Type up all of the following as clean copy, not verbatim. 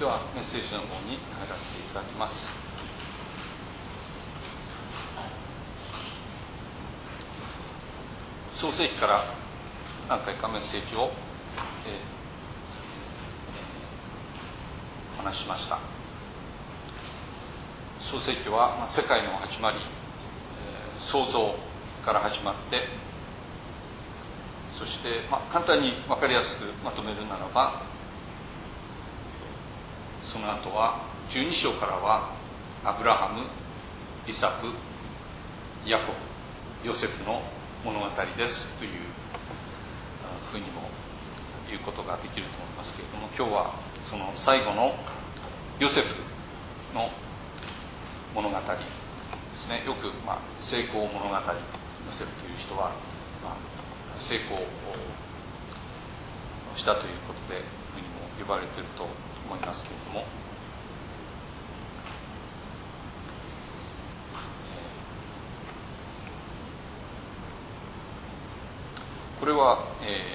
ではメッセージの方に入らせていただきます。創世記から何回かメッセージを、話しました。創世記は世界の始まり、創造から始まって、そして、簡単に分かりやすくまとめるならば、その後は12章からはアブラハム、イサク、ヤコブ、ヨセフの物語ですというふうにも言うことができると思いますけれども、今日はその最後のヨセフの物語ですね。よく、成功物語、ヨセフという人は、成功をしたということでふうにも呼ばれていると思いますけれども、これは、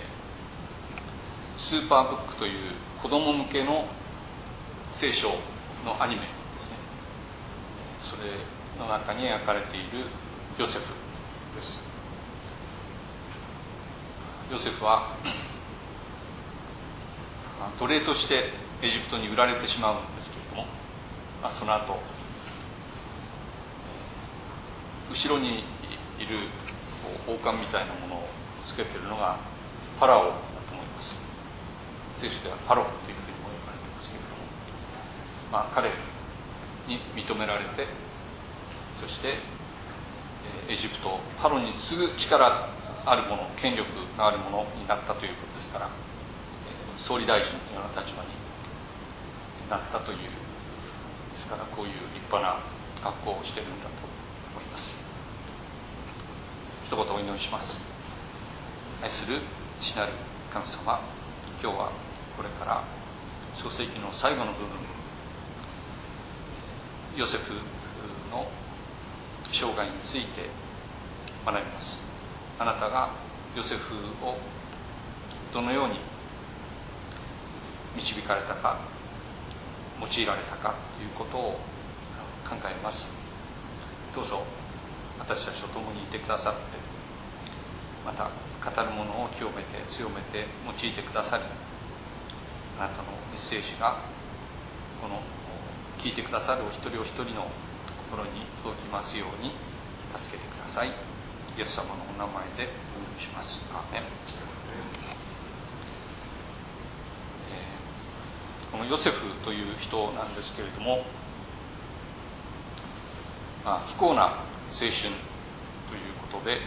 スーパーブックという子供向けの聖書のアニメですね。それの中に描かれているヨセフです。ヨセフは奴隷としてエジプトに売られてしまうんですけれども、その後後ろにいる王冠みたいなものをつけているのがファラオだと思います。聖書ではファローというふうにも呼ばれていますけれども、彼に認められて、そしてエジプト、ファローに次ぐ力あるもの、権力があるものになったということですから、総理大臣のような立場になったという、ですからこういう立派な格好をしているんだと思います。一言お祈りします。愛する父なる神様、今日はこれから創世記の最後の部分、ヨセフの生涯について学びます。あなたがヨセフをどのように導かれたか、用いられたかということを考えます。どうぞ私たちと共にいてくださって、また語るものを清めて強めて用いてくださり、あなたのメッセージがこの聞いてくださるお一人お一人の心に届きますように助けてください。イエス様のお名前でお祈りします。アーメン。このヨセフという人なんですけれども、不幸な青春ということで、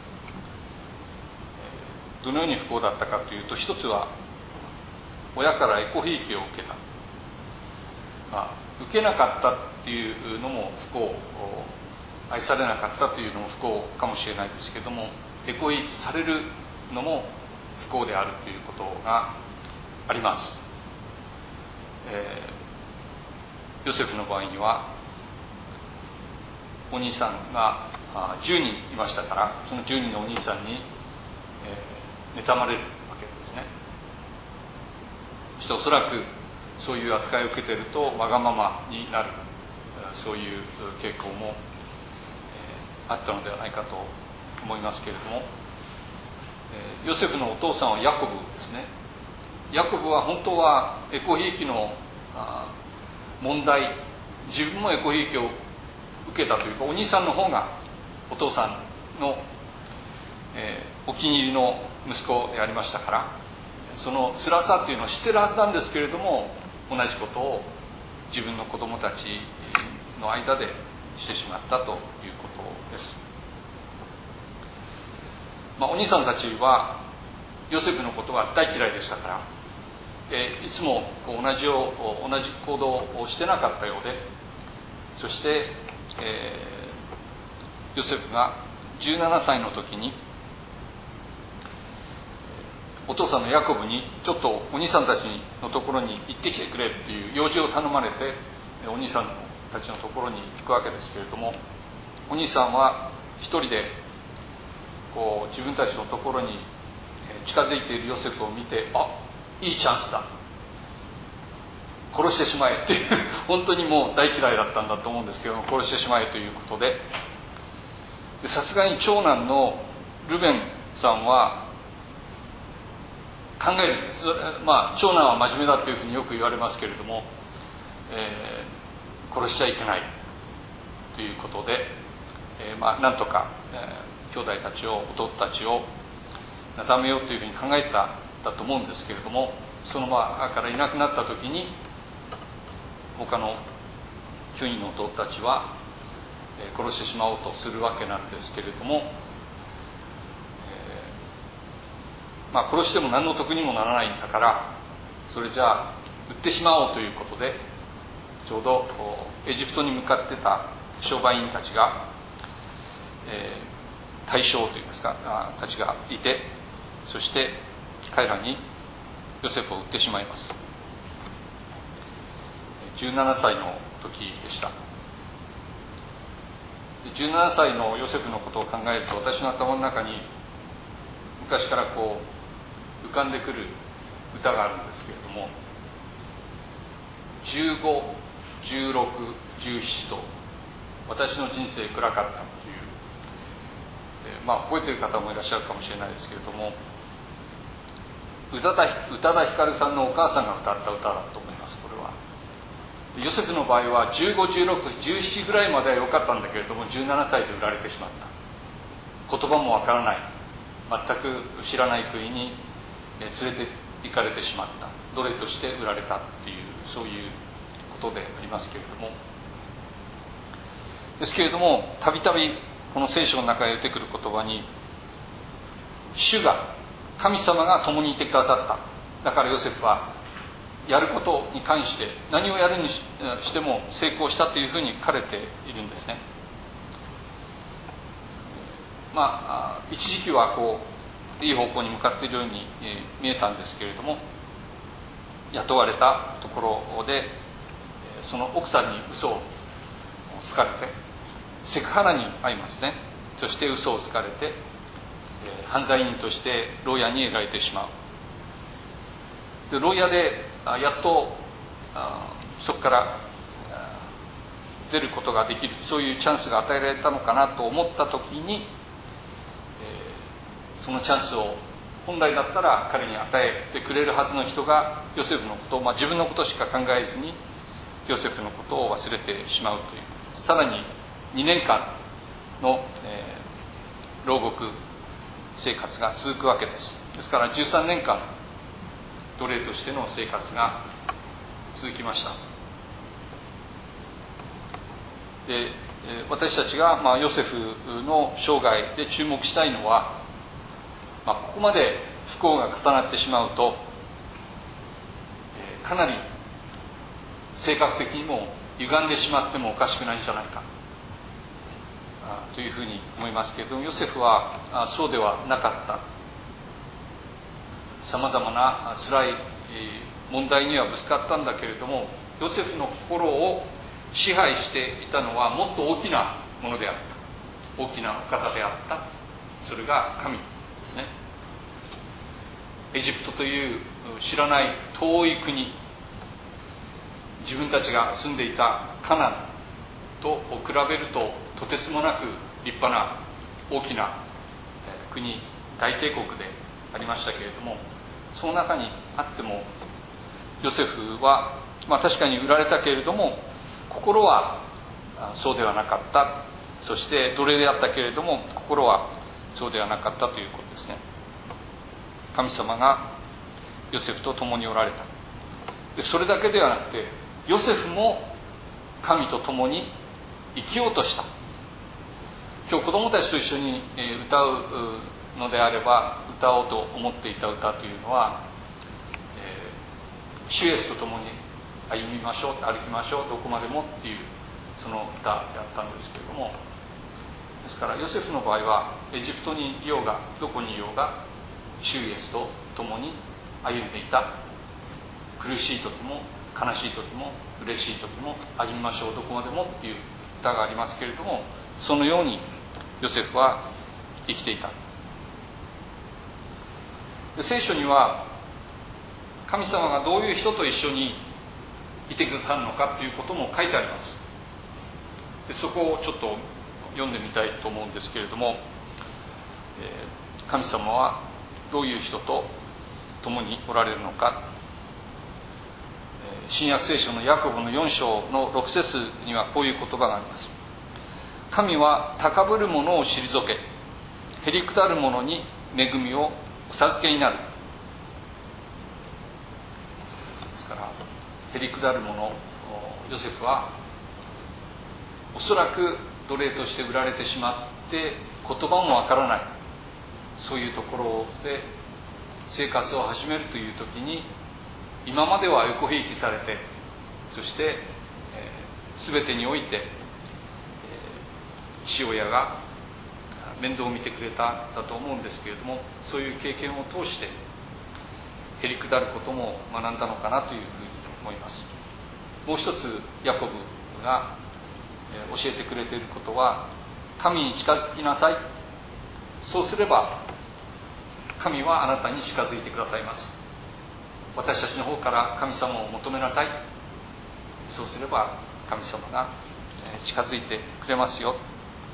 どのように不幸だったかというと、一つは親からエコひいきを受けた、受けなかったっていうのも不幸、愛されなかったというのも不幸かもしれないですけれども、エコひいきされるのも不幸であるということがあります。ヨセフの場合にはお兄さんが10人いましたから、その10人のお兄さんに妬まれるわけですね。そしておそらくそういう扱いを受けているとわがままになる、そういう傾向もあったのではないかと思いますけれども、ヨセフのお父さんはヤコブですね。ヤコブは本当はエコひいきの問題、自分もエコひいきを受けたというか、お兄さんの方がお父さんの、お気に入りの息子でありましたから、その辛さというのを知っているはずなんですけれども、同じことを自分の子供たちの間でしてしまったということです。お兄さんたちはヨセフのことが大嫌いでしたから、いつも同じ行動をしてなかったようで、そして、ヨセフが17歳の時にお父さんのヤコブにちょっとお兄さんたちのところに行ってきてくれっていう用事を頼まれて、お兄さんたちのところに行くわけですけれども、お兄さんは一人で自分たちのところに近づいているヨセフを見て、いいチャンスだ、 殺してしまえっていう本当にもう大嫌いだったんだと思うんですけども、殺してしまえということで、さすがに長男のルベンさんは考えるんです。長男は真面目だというふうによく言われますけれども、殺しちゃいけないということで、なんとか、兄弟たちを弟たちをなだめようというふうに考えたんだと思うんですけれども、その場からいなくなった時に他の9人の弟たちは殺してしまおうとするわけなんですけれども、殺しても何の得にもならないんだから、それじゃあ売ってしまおうということで、ちょうどエジプトに向かってた商売員たちが、大将といいますかたちがいて、そして彼らにヨセフを売ってしまいます。17歳の時でした。17歳のヨセフのことを考えると、私の頭の中に昔から浮かんでくる歌があるんですけれども、15、16、17と私の人生暗かったという、覚えている方もいらっしゃるかもしれないですけれども、宇多田ヒカルさんのお母さんが歌った歌だと思います。これはヨセフの場合は15、16、17ぐらいまでは良かったんだけれども、17歳で売られてしまった。言葉もわからない、全く知らない国に連れて行かれてしまった、奴隷として売られたっていう、そういうことでありますけれども、ですけれども、たびたびこの聖書の中へ出てくる言葉に、主が、神様が共にいてくださった。だからヨセフはやることに関して何をやるにしても成功したというふうに書かれているんですね。一時期はいい方向に向かっているように見えたんですけれども、雇われたところでその奥さんに嘘をつかれてセクハラに遭いますね。そして嘘をつかれて犯罪人として牢屋に入れられてしまう。で牢屋でやっとそこから出ることができる、そういうチャンスが与えられたのかなと思った時に、そのチャンスを本来だったら彼に与えてくれるはずの人がヨセフのことを、自分のことしか考えずにヨセフのことを忘れてしまうという、さらに2年間の、牢獄生活が続くわけです。ですから13年間奴隷としての生活が続きました。で、私たちが、ヨセフの生涯で注目したいのは、ここまで不幸が重なってしまうと、かなり性格的にも歪んでしまってもおかしくないんじゃないかというふうに思いますけれども、ヨセフはそうではなかった。さまざまな辛い問題にはぶつかったんだけれども、ヨセフの心を支配していたのはもっと大きなものであった。大きなお方であった。それが神ですね。エジプトという知らない遠い国、自分たちが住んでいたカナンと比べるととてつもなく立派な大きな国、大帝国でありましたけれども、その中にあってもヨセフは、確かに売られたけれども心はそうではなかった。そして奴隷であったけれども心はそうではなかったということですね。神様がヨセフと共におられた。でそれだけではなくて、ヨセフも神と共に生きようとした。今日子供たちと一緒に歌うのであれば、歌おうと思っていた歌というのは、主イエスと共に歩みましょう、歩きましょう、どこまでもっていうその歌であったんですけれども、ですからヨセフの場合はエジプトにいようがどこにいようが主イエスと共に歩んでいた。苦しい時も悲しい時も嬉しい時も歩みましょう、どこまでもっていう歌がありますけれども、そのようにヨセフは生きていた。で聖書には神様がどういう人と一緒にいてくださるのかということも書いてあります。でそこをちょっと読んでみたいと思うんですけれども、神様はどういう人と共におられるのか。新約聖書のヤコブの4章の6節にはこういう言葉があります。神は高ぶる者を退け、へりくだる者に恵みをお授けになる。ですからへりくだる者、ヨセフはおそらく奴隷として売られてしまって言葉もわからない、そういうところで生活を始めるという時に、今までは横ひいきされて、そして、全てにおいて、父親が面倒を見てくれたんだと思うんですけれども、そういう経験を通してへりくだることも学んだのかなというふうに思います。もう一つヤコブが教えてくれていることは、神に近づきなさい、そうすれば神はあなたに近づいてくださいます。私たちの方から神様を求めなさい、そうすれば神様が近づいてくれますよ。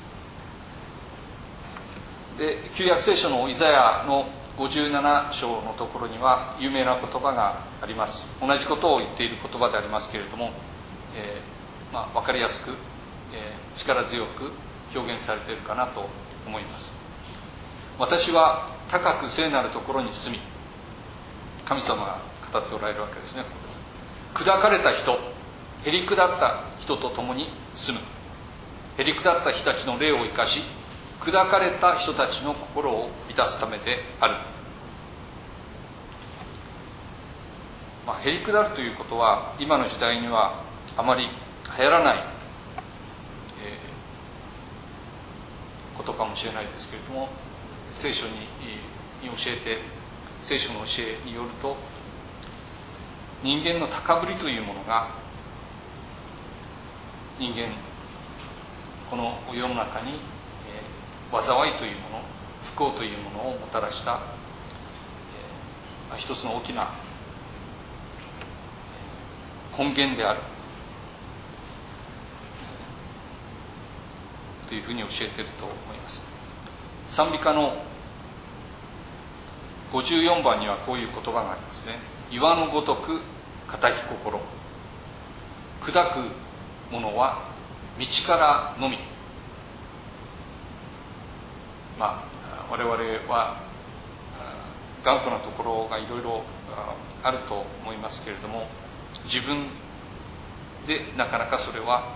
で、旧約聖書のイザヤの57章のところには有名な言葉があります。同じことを言っている言葉でありますけれども、分かりやすく、力強く表現されているかなと思います。私は高く聖なるところに住み、神様が語っておられるわけですね。砕かれた人、へりくだった人と共に住む。へりくだった人たちの霊を生かし、砕かれた人たちの心を満たすためである。へりくだるということは今の時代にはあまり流行らない、ことかもしれないですけれども、聖書に教えて、聖書の教えによると、人間の高ぶりというものが人間この世の中に災いというもの、不幸というものをもたらした一つの大きな根源であるというふうに教えていると思います。賛美歌の54番にはこういう言葉がありますね。岩のごとく固き心、砕くものは道からのみ。我々は頑固なところがいろいろあると思いますけれども、自分でなかなかそれは、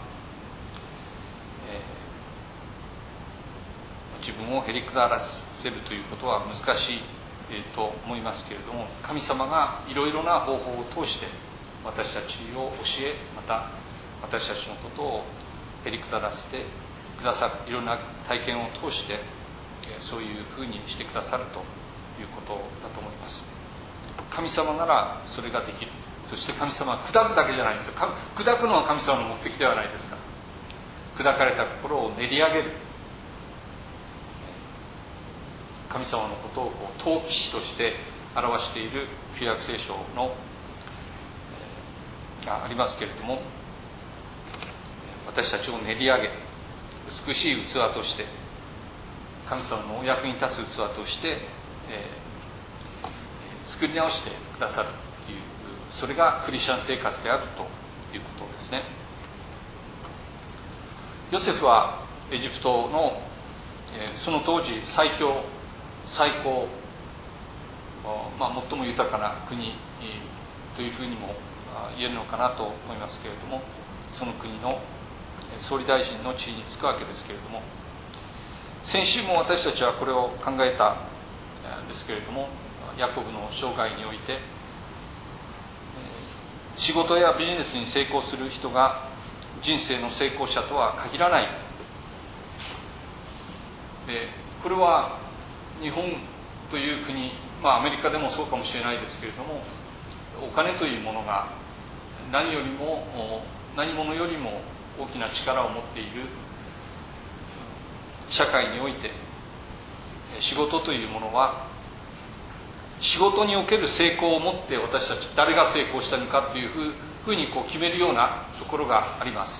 自分をへりくだらせるということは難しいと思いますけれども、神様がいろいろな方法を通して私たちを教え、また私たちのことをへりくだらせてくださる、いろんな体験を通してそういうふうにしてくださるということだと思います。神様ならそれができる。そして神様は砕くだけじゃないんですよ。砕くのは神様の目的ではないですから、砕かれた心を練り上げる、神様のことを陶器師として表している旧約聖書のがありますけれども、私たちを練り上げ、美しい器として、神様のお役に立つ器として、作り直してくださるという、それがクリスチャン生活であるということですね。ヨセフはエジプトの、その当時最高、最も豊かな国というふうにも言えるのかなと思いますけれども、その国の総理大臣の地位につくわけですけれども、先週も私たちはこれを考えたんですけれども、ヤコブの生涯において仕事やビジネスに成功する人が人生の成功者とは限らない。これは日本という国、アメリカでもそうかもしれないですけれども、お金というものが何者よりも大きな力を持っている社会において、仕事というものは仕事における成功をもって私たち誰が成功したのかというふうに決めるようなところがあります。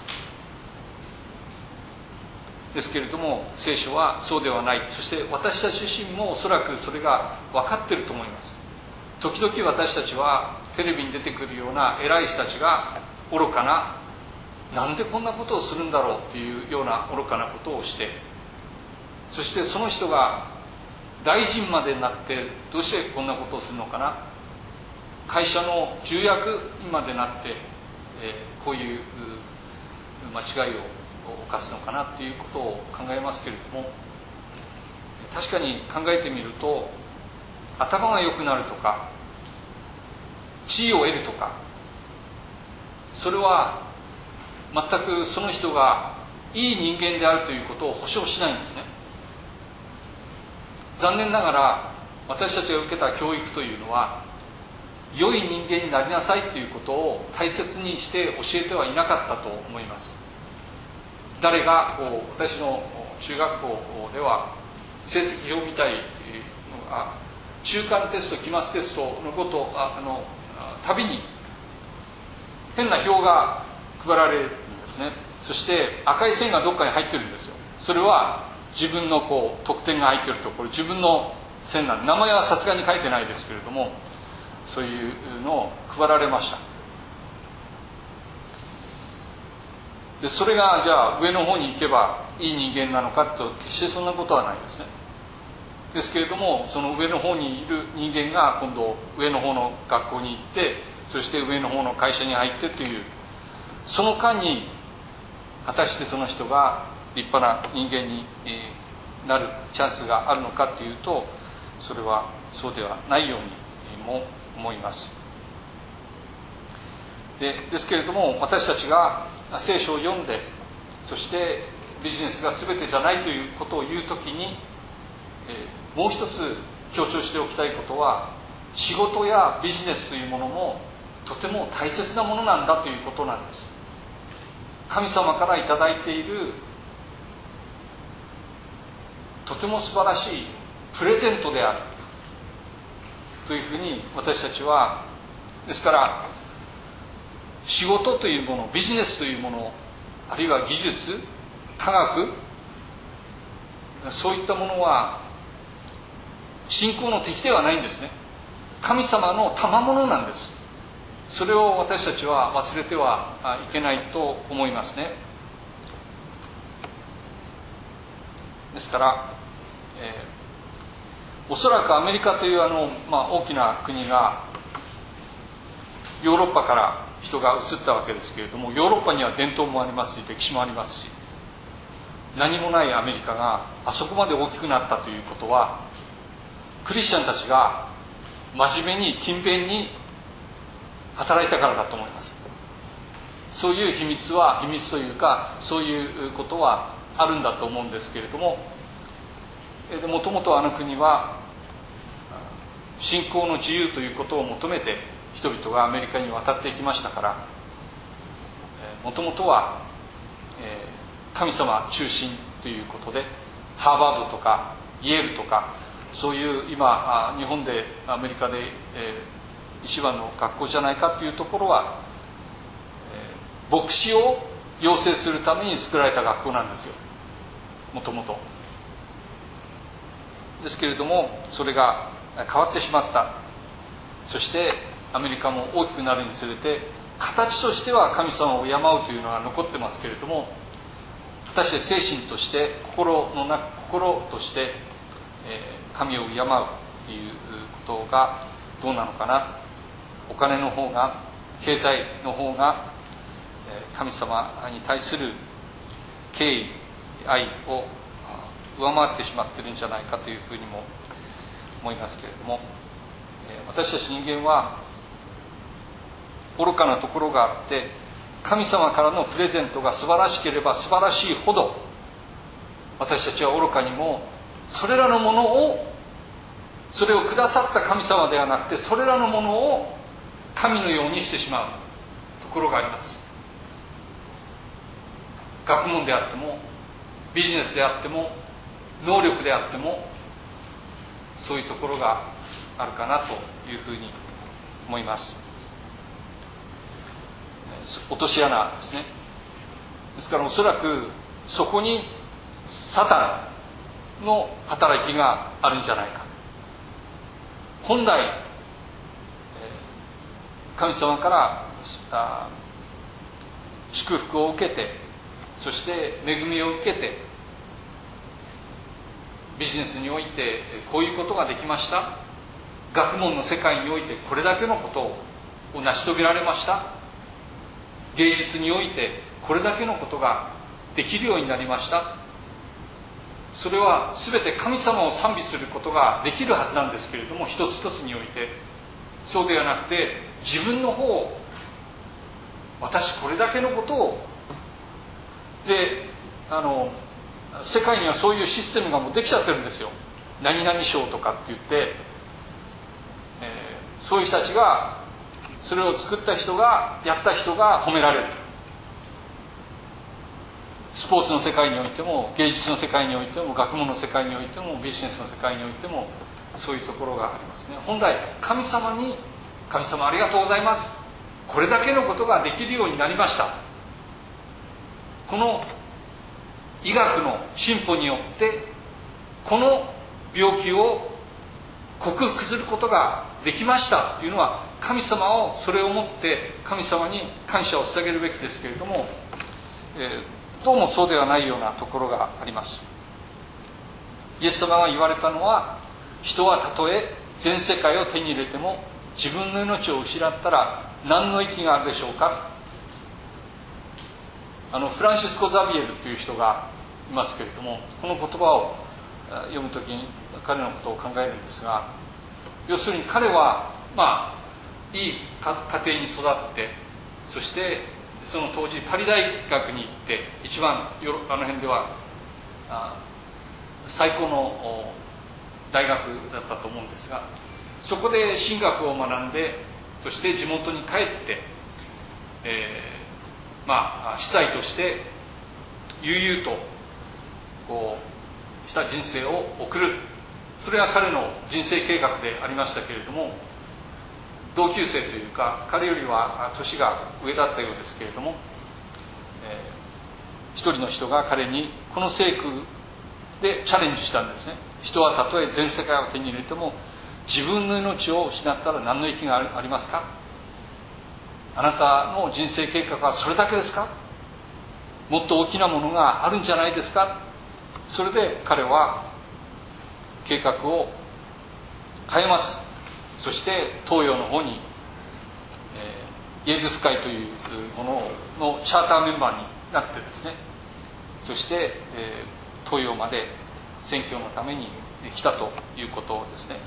ですけれども、聖書はそうではない。そして私たち自身もおそらくそれが分かっていると思います。時々私たちはテレビに出てくるような偉い人たちが愚かな、なんでこんなことをするんだろうっていうような愚かなことをして、そしてその人が大臣までになってどうしてこんなことをするのかな、会社の重役にまでなって、こういう間違いを犯すのかなっていうことを考えますけれども、確かに考えてみると、頭が良くなるとか地位を得るとか、それは全くその人がいい人間であるということを保証しないんですね。残念ながら私たちが受けた教育というのは、良い人間になりなさいということを大切にして教えてはいなかったと思います。誰が私の中学校では成績表みたい中間テスト、期末テストのことたびに変な表が配られるんですね。そして赤い線がどっかに入ってるんですよ。それは自分の得点が入っているところ、自分の線なんで、名前はさすがに書いてないですけれども、そういうのを配られました。でそれがじゃあ上の方に行けばいい人間なのかと、決してそんなことはないですね。ですけれども、その上の方にいる人間が今度上の方の学校に行って、そして上の方の会社に入ってという、その間に果たしてその人が立派な人間になるチャンスがあるのかというと、それはそうではないようにも思います。ですけれども、私たちが聖書を読んで、そしてビジネスが全てじゃないということを言うときに、もう一つ強調しておきたいことは、仕事やビジネスというものもとても大切なものなんだということなんです。神様からいただいているとても素晴らしいプレゼントであるというふうに私たちは、ですから仕事というもの、ビジネスというもの、あるいは技術、科学、そういったものは信仰の敵ではないんですね。神様の賜物なんです。それを私たちは忘れてはいけないと思いますね。ですから、おそらくアメリカという大きな国がヨーロッパから人が移ったわけですけれども、ヨーロッパには伝統もありますし、歴史もありますし、何もないアメリカがあそこまで大きくなったということは、クリスチャンたちが真面目に勤勉に働いたからだと思います。そういう秘密というか、そういうことはあるんだと思うんですけれども、もともとあの国は信仰の自由ということを求めて人々がアメリカに渡っていきましたから、もともとは神様中心ということで、ハーバードとかイェールとか、そういう今日本でアメリカで一番の学校じゃないかというところは、牧師を養成するために作られた学校なんですよ、もともと。ですけれども、それが変わってしまった。そしてアメリカも大きくなるにつれて、形としては神様を敬うというのは残ってますけれども、果たして精神として、心として、神を敬うということがどうなのかな。お金の方が、経済の方が神様に対する敬意、愛を上回ってしまっているんじゃないかというふうにも思いますけれども、私たち人間は愚かなところがあって、神様からのプレゼントが素晴らしければ素晴らしいほど、私たちは愚かにもそれらのものを、それをくださった神様ではなくて、それらのものを神のようにしてしまうところがあります。学問であっても、ビジネスであっても、能力であっても、そういうところがあるかなというふうに思います。 落とし穴ですね。ですからおそらくそこにサタンの働きがあるんじゃないか。本来神様から祝福を受けて、そして恵みを受けて、ビジネスにおいてこういうことができました、学問の世界においてこれだけのことを成し遂げられました、芸術においてこれだけのことができるようになりました。それは全て神様を賛美することができるはずなんですけれども、一つ一つにおいてそうではなくて、自分の方を、私これだけのことをで、世界にはそういうシステムがもうできちゃってるんですよ。何々賞とかって言って、そういう人たちが、それを作った人が、やった人が褒められる。スポーツの世界においても、芸術の世界においても、学問の世界においても、ビジネスの世界においても、そういうところがありますね。本来神様に、神様ありがとうございます、これだけのことができるようになりました、この医学の進歩によってこの病気を克服することができましたというのは、神様を、それをもって神様に感謝を捧げるべきですけれども、どうもそうではないようなところがあります。イエス様が言われたのは、人はたとえ全世界を手に入れても自分の命を失ったら何の意義があるでしょうか。フランシスコ・ザビエルという人がいますけれども、この言葉を読むときに彼のことを考えるんですが、要するに彼はいい家庭に育って、そしてその当時パリ大学に行って、一番あの辺では最高の大学だったと思うんですが、そこで神学を学んで、そして地元に帰って、司祭として悠々とこうした人生を送る、それは彼の人生計画でありましたけれども、同級生というか彼よりは年が上だったようですけれども、一人の人が彼にこの聖句でチャレンジしたんですね。人はたとえ全世界を手に入れても自分の命を失ったら何の意義がありますか。あなたの人生計画はそれだけですか。もっと大きなものがあるんじゃないですか。それで彼は計画を変えます。そして東洋の方に、イエズス会というもののチャーターメンバーになってですね、そして、東洋まで宣教のために来たということですね。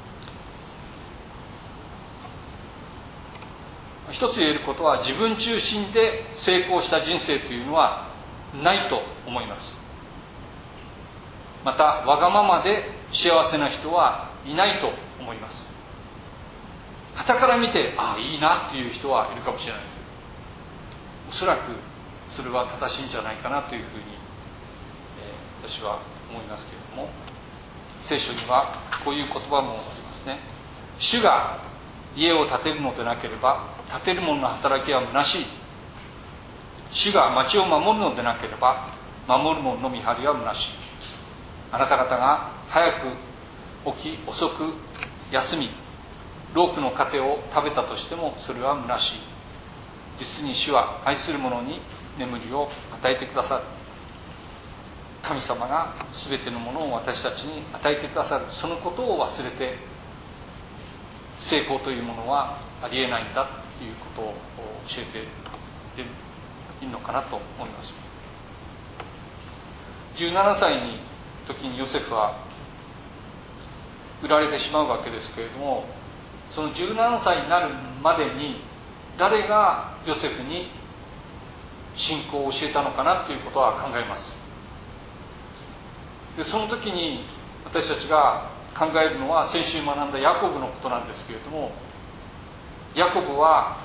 一つ言えることは、自分中心で成功した人生というのはないと思います。またわがままで幸せな人はいないと思います。傍から見ていいなっていう人はいるかもしれないです。おそらくそれは正しいんじゃないかなというふうに、私は思いますけれども、聖書にはこういう言葉もありますね。主が家を建てるのでなければ建てる者の働きは虚しい。主が町を守るのでなければ守る者の見張りは虚しい。あなた方が早く起き遅く休みロークの糧を食べたとしてもそれは虚しい。実に主は愛する者に眠りを与えてくださる。神様が全てのものを私たちに与えてくださる。そのことを忘れて成功というものはありえないんだということを教えているのかなと思います。17歳の時にヨセフは売られてしまうわけですけれども、その17歳になるまでに誰がヨセフに信仰を教えたのかなということは考えます。でその時に私たちが考えるのは先週学んだヤコブのことなんですけれども、ヤコブは、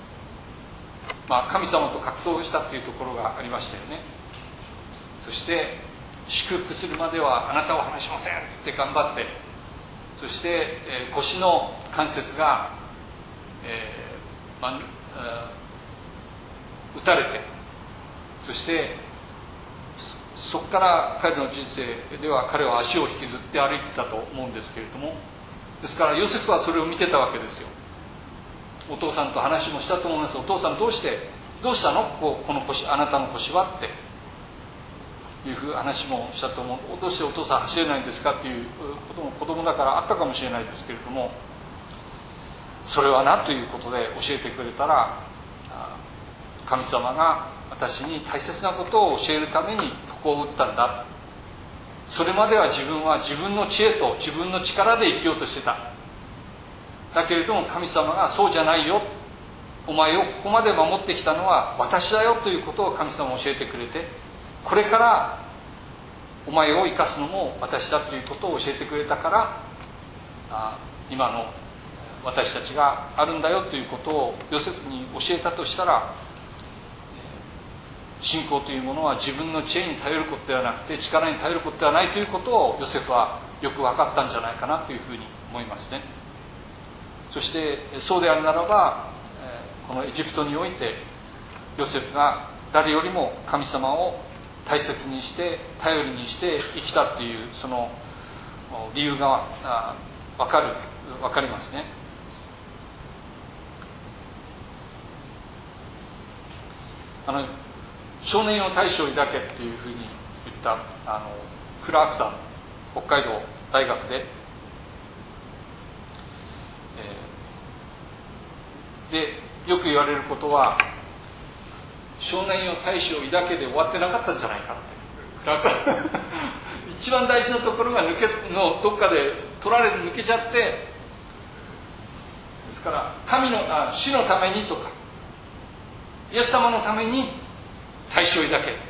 神様と格闘したというところがありましたよね。そして祝福するまではあなたを離しませんって頑張って、そして、腰の関節が、 撃たれて、そしてそこから彼の人生では彼は足を引きずって歩いてたと思うんですけれども、ですからヨセフはそれを見てたわけですよ。お父さんと話もしたと思います。お父さんどうしたのこの腰、あなたの腰はっていうふう話もしたと思う。どうしてお父さん走れないんですかっていうことも子供だからあったかもしれないですけれども、それはなということで教えてくれたら、神様が私に大切なことを教えるためにここを打ったんだ。それまでは自分は自分の知恵と自分の力で生きようとしてた。だけれども神様がそうじゃないよ、お前をここまで守ってきたのは私だよということを神様は教えてくれて、これからお前を生かすのも私だということを教えてくれたから、今の私たちがあるんだよということをヨセフに教えたとしたら、信仰というものは自分の知恵に頼ることではなくて力に頼ることではないということをヨセフはよく分かったんじゃないかなというふうに思いますね。そしてそうであるならば、このエジプトにおいてヨセフが誰よりも神様を大切にして頼りにして生きたというその理由が分かりますね。少年よ大志を抱けっていうふうに言ったクラークさん、北海道大学で、よく言われることは、少年よ大志を抱けで終わってなかったんじゃないかって。クラークさん一番大事なところがどっかで取られて抜けちゃって、ですから主のためにとかイエス様のために大志を抱け。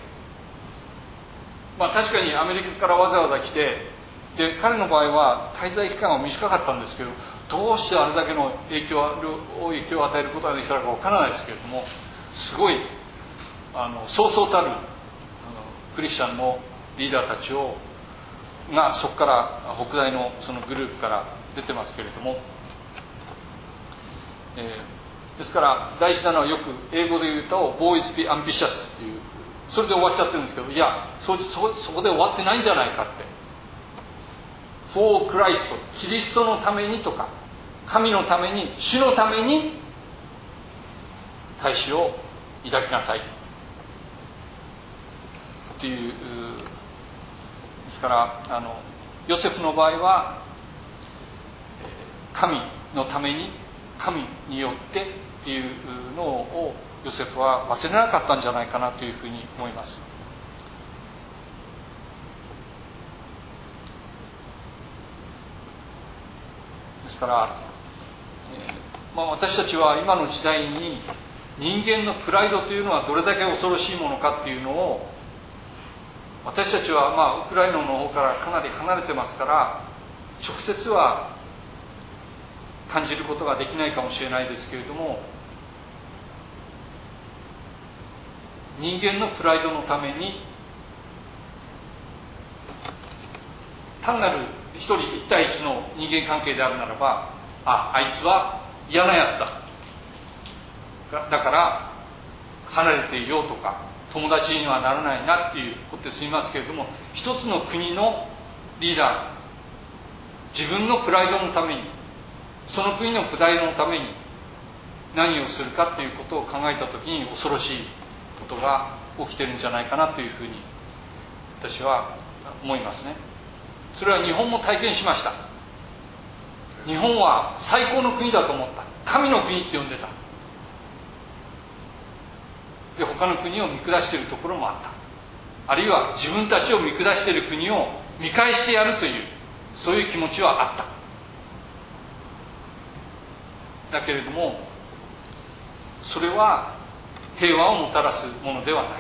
確かにアメリカからわざわざ来て、で彼の場合は滞在期間は短かったんですけど、どうしてあれだけの影響を与えることができたのかわからないですけれども、すごいそうそうたるクリスチャンのリーダーたちがそこから北大のそのグループから出てますけれども、ですから大事なのはよく英語で言うと Boys be ambitious っていう、それで終わっちゃってるんですけど、いやそこで終わってないんじゃないかって。 For Christ、 キリストのためにとか神のために主のために大志を抱きなさいっていう。ですからヨセフの場合は神のために神によってっていうのをヨセフは忘れなかったんじゃないかなというふうに思います。ですから、私たちは今の時代に人間のプライドというのはどれだけ恐ろしいものかっていうのを、私たちはウクライナの方からかなり離れてますから直接は感じることができないかもしれないですけれども、人間のプライドのために単なる一人一対一の人間関係であるならば、あいつは嫌なやつだ、だから離れていようとか友達にはならないなっていうことで済みますけれども、一つの国のリーダー、自分のプライドのために、その国のプライドのために何をするかということを考えたときに恐ろしいことが起きてるんじゃないかなというふうに私は思いますね。それは日本も体験しました。日本は最高の国だと思った。神の国って呼んでた。で他の国を見下しているところもあった。あるいは自分たちを見下している国を見返してやるという、そういう気持ちはあった。だけれどもそれは平和をもたらすものではない。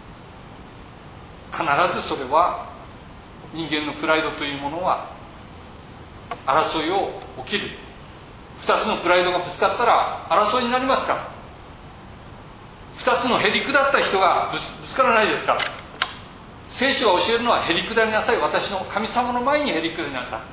必ずそれは人間のプライドというものは争いを起きる。二つのプライドがぶつかったら争いになりますから。二つのへりくだった人がぶつからないですから。聖書が教えるのはへりくだりなさい。私の神様の前にへりくだりなさい。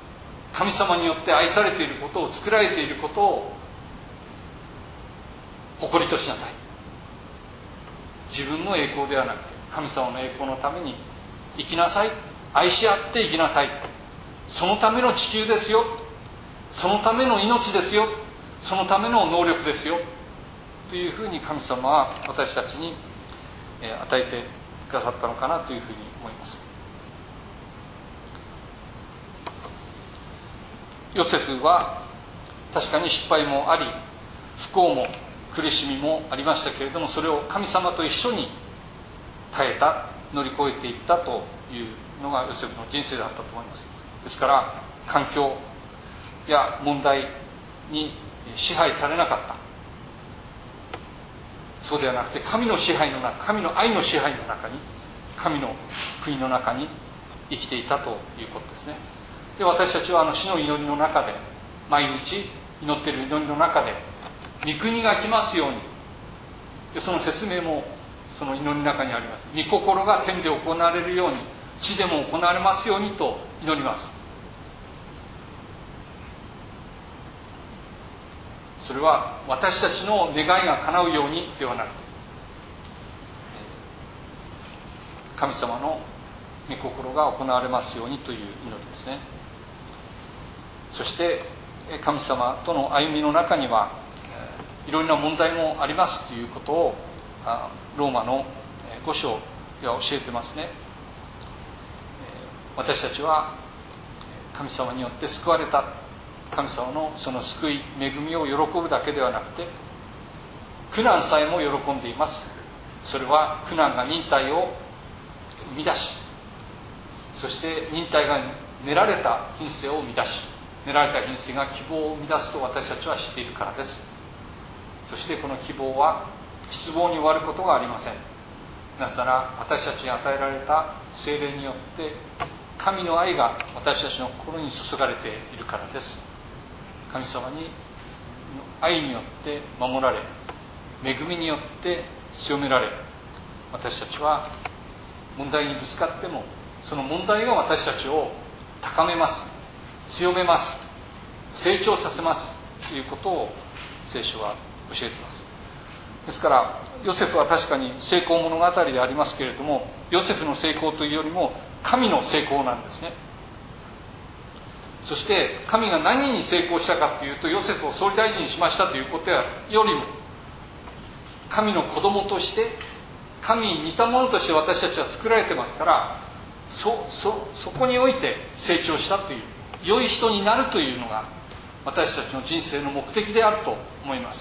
神様によって愛されていることを、作られていることを誇りとしなさい。自分の栄光ではなくて神様の栄光のために生きなさい。愛し合って生きなさい。そのための地球ですよ。そのための命ですよ。そのための能力ですよ。というふうに神様は私たちに与えてくださったのかなというふうに思います。ヨセフは確かに失敗もあり、不幸も苦しみもありましたけれども、それを神様と一緒に耐えた、乗り越えていったというのがヨセフの人生だったと思います。ですから環境や問題に支配されなかった、そうではなくて神の支配の中、神の愛の支配の中に、神の国の中に生きていたということですね。で、私たちは死の祈りの中で、毎日祈っている祈りの中で、御国が来ますように、でその説明もその祈りの中にあります。御心が天で行われるように、地でも行われますようにと祈ります。それは私たちの願いが叶うようにではなくて、神様の御心が行われますようにという祈りですね。そして神様との歩みの中にはいろいろな問題もありますということをローマの5章では教えてますね。私たちは神様によって救われた、神様のその救い、恵みを喜ぶだけではなくて、苦難さえも喜んでいます。それは苦難が忍耐を生み出し、そして忍耐が練られた品性を生み出し、練られた品性が希望を生み出すと私たちは知っているからです。そしてこの希望は失望に終わることがありません。なぜなら私たちに与えられた聖霊によって神の愛が私たちの心に注がれているからです。神様に愛によって守られ、恵みによって強められ、私たちは問題にぶつかっても、その問題が私たちを高めます、強めます、成長させますということを聖書は教えています。ですからヨセフは確かに成功物語でありますけれども、ヨセフの成功というよりも神の成功なんですね。そして神が何に成功したかというと、ヨセフを総理大臣にしましたということよりも、神の子供として神に似たものとして私たちは作られてますから、そこにおいて成長したという、良い人になるというのが私たちの人生の目的であると思います。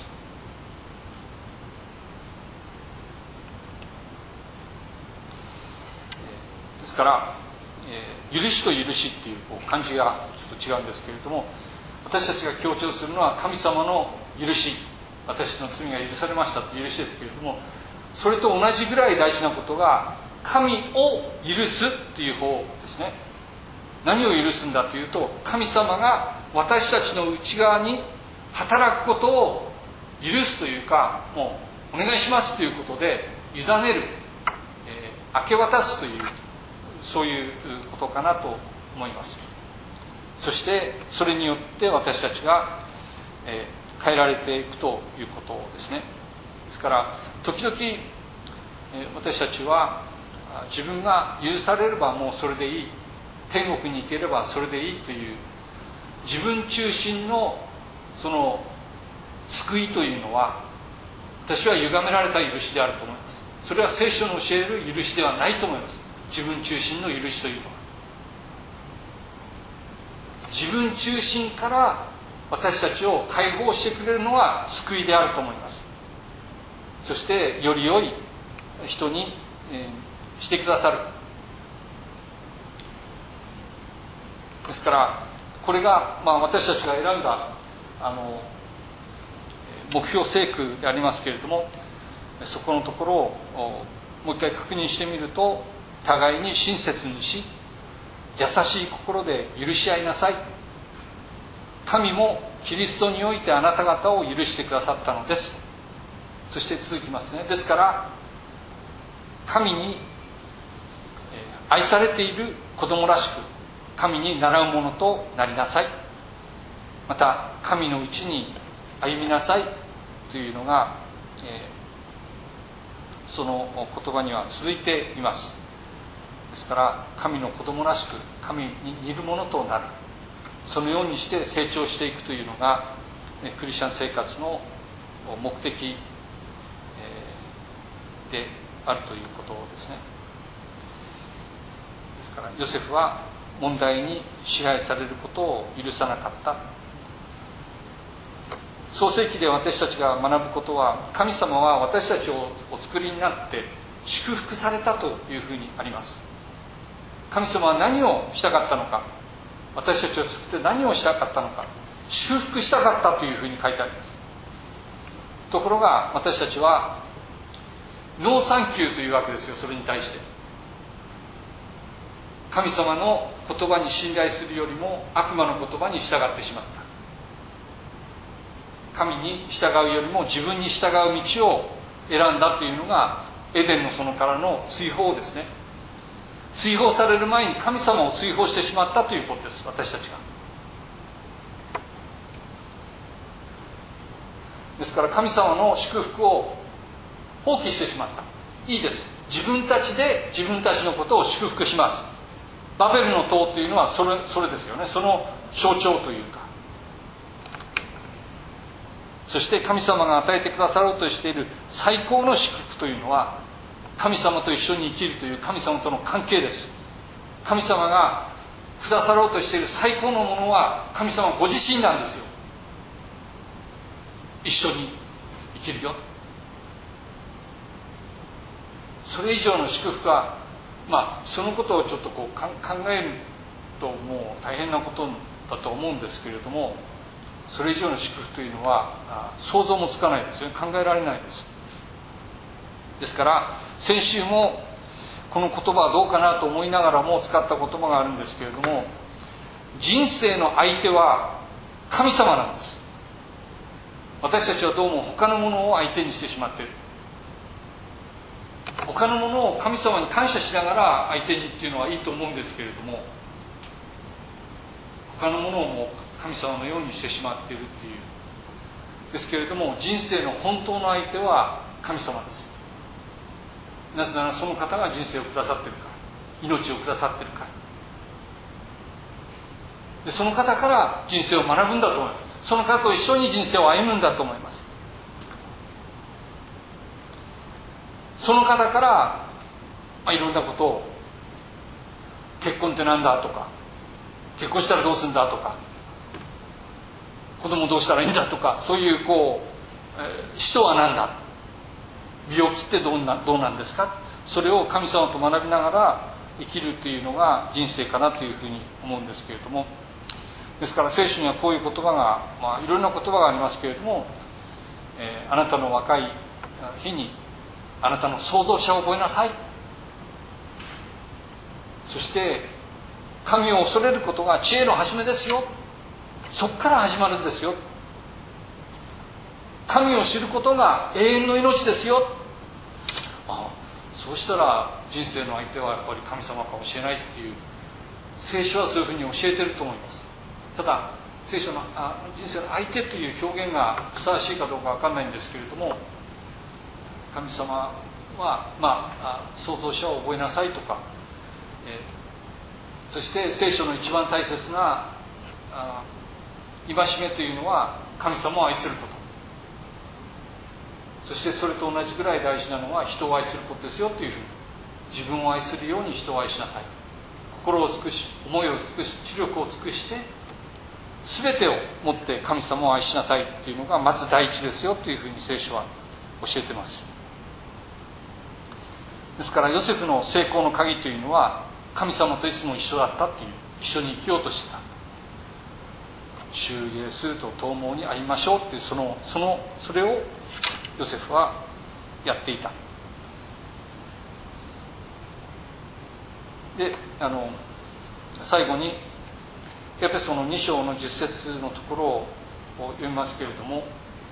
ですから、許しと許しっていう漢字がちょっと違うんですけれども、私たちが強調するのは神様の許し、私の罪が許されましたという許しですけれども、それと同じぐらい大事なことが神を許すという方ですね。何を許すんだというと、神様が私たちの内側に働くことを許すというか、もうお願いしますということで委ねる、明け渡すという、そういうことかなと思います。そしてそれによって私たちが、変えられていくということですね。ですから時々、私たちは自分が許されればもうそれでいい、天国に行ければそれでいいという自分中心のその救いというのは、私は歪められた許しであると思います。それは聖書の教える許しではないと思います。自分中心の許しというのは、自分中心から私たちを解放してくれるのが救いであると思います。そしてより良い人にしてくださる。ですからこれが、私たちが選んだ目標聖句でありますけれども、そこのところをもう一回確認してみると、互いに親切にし、優しい心で許し合いなさい。神もキリストにおいてあなた方を許してくださったのです。そして続きますね。ですから神に愛されている子供らしく神に倣うものとなりなさい。また神のうちに歩みなさいというのがその言葉には続いています。ですから神の子供らしく神に似るものとなる、そのようにして成長していくというのがクリスチャン生活の目的であるということですね。ですからヨセフは問題に支配されることを許さなかった。創世記で私たちが学ぶことは、神様は私たちをお作りになって祝福されたというふうにあります。神様は何をしたかったのか、私たちを作って何をしたかったのか、祝福したかったというふうに書いてあります。ところが私たちはノーサンキューというわけですよ。それに対して神様の言葉に信頼するよりも悪魔の言葉に従ってしまった。神に従うよりも自分に従う道を選んだというのがエデンの園からの追放ですね。追放される前に神様を追放してしまったということです。私たちがですから神様の祝福を放棄してしまった。いいです。自分たちで自分たちのことを祝福します。バベルの塔というのはそれですよね。その象徴というか、そして神様が与えてくださろうとしている最高の祝福というのは、神様と一緒に生きるという神様との関係です。神様がくださろうとしている最高のものは神様ご自身なんですよ。一緒に生きるよ。それ以上の祝福は、そのことをちょっと考えるともう大変なことだと思うんですけれども、それ以上の祝福というのは想像もつかないですよね。考えられないです。ですから先週もこの言葉はどうかなと思いながらも使った言葉があるんですけれども、人生の相手は神様なんです。私たちはどうも他のものを相手にしてしまっている。他のものを神様に感謝しながら相手にっていうのはいいと思うんですけれども、他のものをもう神様のようにしてしまっているっていうですけれども、人生の本当の相手は神様です。なぜならその方が人生をくださっているから、命をくださっているからで、その方から人生を学ぶんだと思います。その方と一緒に人生を歩むんだと思います。その方からいろんなことを、結婚ってなんだとか、結婚したらどうするんだとか、子供どうしたらいいんだとか、そういう死とは何だ、病気ってどうなんですか、それを神様と学びながら生きるというのが人生かなというふうに思うんですけれども、ですから聖書にはこういう言葉が、いろんな言葉がありますけれども、あなたの若い日にあなたの創造者を覚えなさい。そして神を恐れることが知恵の始めですよ。そこから始まるんですよ。神を知ることが永遠の命ですよ。そうしたら人生の相手はやっぱり神様かもしれないっていう、聖書はそういうふうに教えていると思います。ただ聖書の人生の相手という表現がふさわしいかどうかわかんないんですけれども、神様は、創造者を覚えなさいとか、そして聖書の一番大切な戒めというのは神様を愛すること、そしてそれと同じぐらい大事なのは人を愛することですよというふうに、自分を愛するように人を愛しなさい、心を尽くし、思いを尽くし、知力を尽くして全てをもって神様を愛しなさいというのがまず第一ですよというふうに聖書は教えています。ですからヨセフの成功の鍵というのは、神様といつも一緒だったっていう、一緒に生きようとしてた、主イエスと共に会いましょうっていう、それをヨセフはやっていた。で、最後にエペソの2章の10節のところを読みますけれども、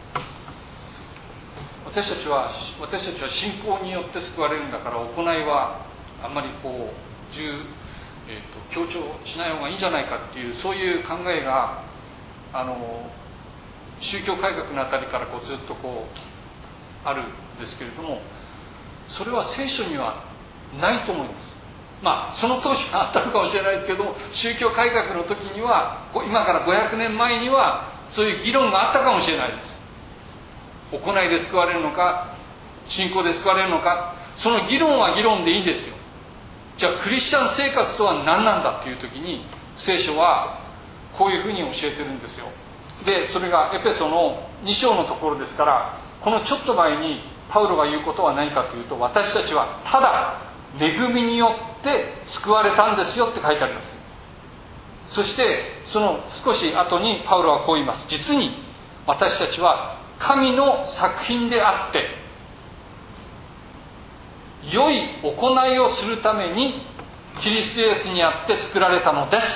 私たちは信仰によって救われるんだから、行いはあんまり強調しない方がいいんじゃないかっていう、そういう考えが宗教改革のあたりからずっとあるんですけれども、それは聖書にはないと思います。その当時はあったのかもしれないですけども、宗教改革の時には、今から500年前にはそういう議論があったかもしれないです。行いで救われるのか、信仰で救われるのか、その議論は議論でいいんですよ。じゃあクリスチャン生活とは何なんだっていう時に、聖書はこういうふうに教えてるんですよ。で、それがエペソの2章のところですから、このちょっと前にパウロが言うことは何かというと、私たちはただ恵みによって救われたんですよって書いてあります。そしてその少し後にパウロはこう言います。実に私たちは神の作品であって、良い行いをするためにキリストイエスにあって作られたのです。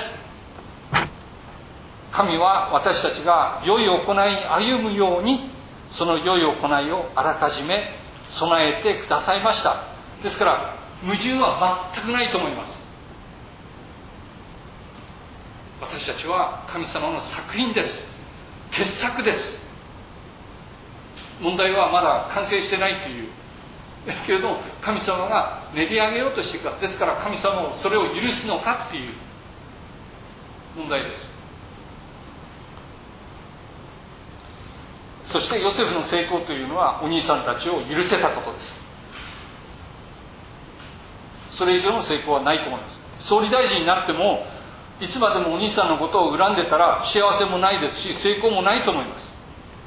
神は私たちが良い行いに歩むように、その良い行いをあらかじめ備えてくださいました。ですから矛盾は全くないと思います。私たちは神様の作品です。傑作です。問題はまだ完成してないというですけれども、神様が練り上げようとしているから、ですから神様をそれを許すのかっていう問題です。そしてヨセフの成功というのはお兄さんたちを許せたことです。それ以上の成功はないと思います。総理大臣になってもいつまでもお兄さんのことを恨んでたら幸せもないですし、成功もないと思います。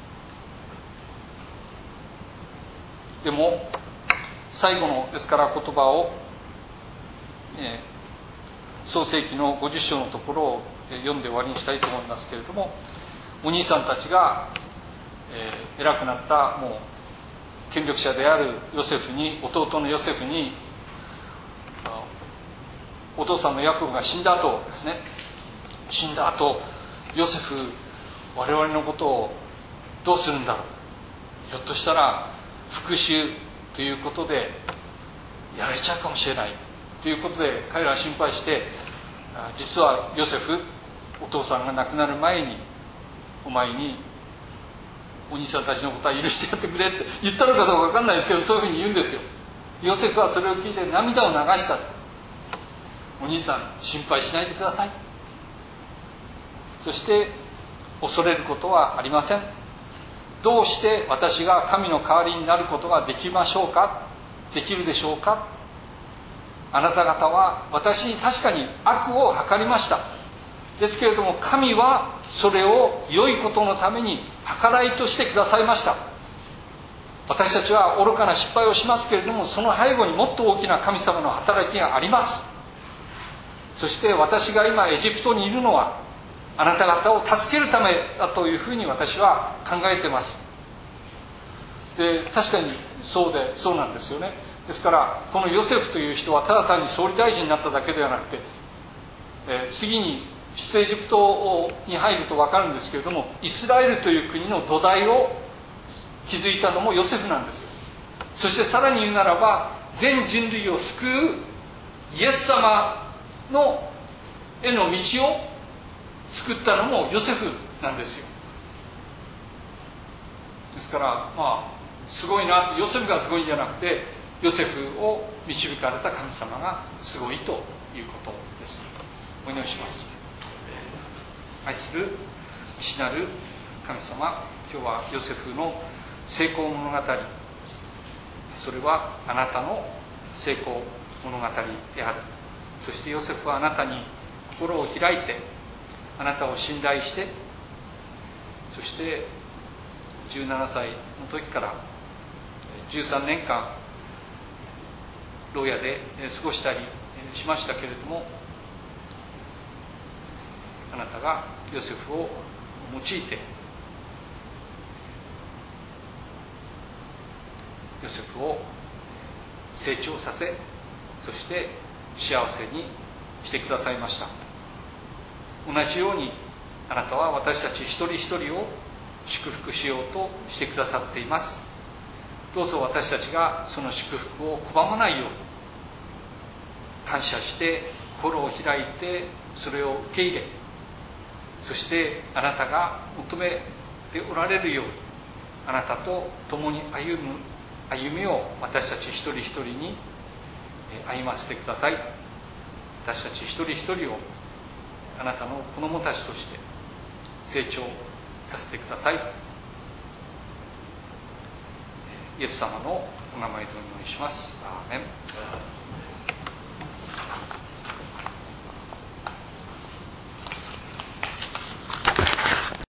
でも最後のですから言葉を、創世記の50章のところを読んで終わりにしたいと思いますけれども、お兄さんたちが、偉くなったもう権力者であるヨセフに、弟のヨセフに、お父さんのヤコブが死んだ後ですね、死んだ後、ヨセフ我々のことをどうするんだろう、ひょっとしたら復讐ということでやられちゃうかもしれないということで彼らは心配して、実はヨセフ、お父さんが亡くなる前にお前にお兄さんたちのことは許してやってくれって言ったのかどうか分かんないですけど、そういうふうに言うんですよ。ヨセフはそれを聞いて涙を流した。お兄さん心配しないでください。そして恐れることはありません。どうして私が神の代わりになることができましょうか、できるでしょうか。あなた方は私に確かに悪を計りました。ですけれども神はそれを良いことのために計らいとしてくださいました。私たちは愚かな失敗をしますけれども、その背後にもっと大きな神様の働きがあります。そして私が今エジプトにいるのはあなた方を助けるためだというふうに私は考えています。で、確かにそうなんですよね。ですからこのヨセフという人はただ単に総理大臣になっただけではなくて、次に出エジプトに入ると分かるんですけれども、イスラエルという国の土台を築いたのもヨセフなんですよ。そしてさらに言うならば、全人類を救うイエス様のへの道を作ったのもヨセフなんですよ。ですからすごいなって、ヨセフがすごいんじゃなくて、ヨセフを導かれた神様がすごいということです。お祈りします。愛する父なる神様、今日はヨセフの成功物語、それはあなたの成功物語である。そしてヨセフはあなたに心を開いて、あなたを信頼して、そして17歳の時から13年間牢屋で過ごしたりしましたけれども、あなたがヨセフを用いてヨセフを成長させ、そして幸せにしてくださいました。同じようにあなたは私たち一人一人を祝福しようとしてくださっています。どうぞ私たちがその祝福を拒まないように、感謝して心を開いてそれを受け入れ、そしてあなたが求めておられるようにあなたと共に歩みを私たち一人一人に歩ませてください。私たち一人一人をあなたの子供たちとして成長させてください。イエス様のお名前でお祈りします。アーメン。